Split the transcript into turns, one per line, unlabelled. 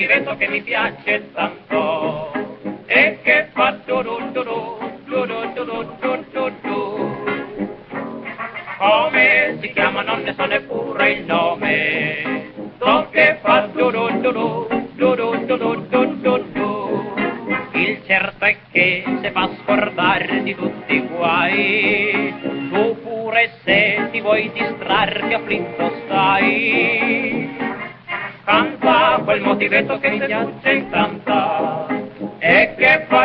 motivetto che mi piace tanto e che fa come si chiama non ne so neppure il nome, so che fa il certo è che se fa scordare di tutti i guai, tu pure se ti vuoi distrarre afflitto stai. Canta quel motivetto che mi piace in tanta e che fa